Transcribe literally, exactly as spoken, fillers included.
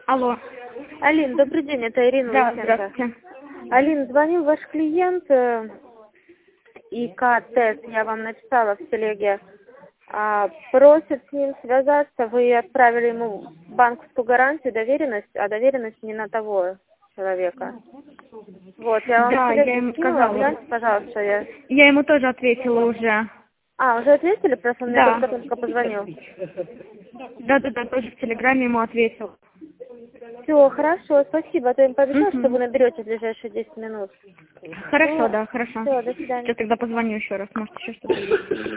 Алло. Алин, добрый день, это Ирина Да, Лысенко. здравствуйте. Алин, звонил ваш клиент э, ИК-тест, я вам написала в телеге. А, просит с ним связаться, вы отправили ему банковскую гарантию, доверенность, а доверенность не на того человека. Вот, я вам Да, в я телеге ему скинула, сказала. гляньте, пожалуйста, я... Я ему тоже ответила уже. А, уже ответили? Просто он мне Да. только-только позвонил. Да-да-да, тоже в Телеграме ему ответил. Все, хорошо, спасибо. А то я им пообещала, что вы Угу. наберете в ближайшие десять минут. Хорошо, Ну, да, хорошо. все, до свидания. Сейчас тогда позвоню еще раз, может еще что-то.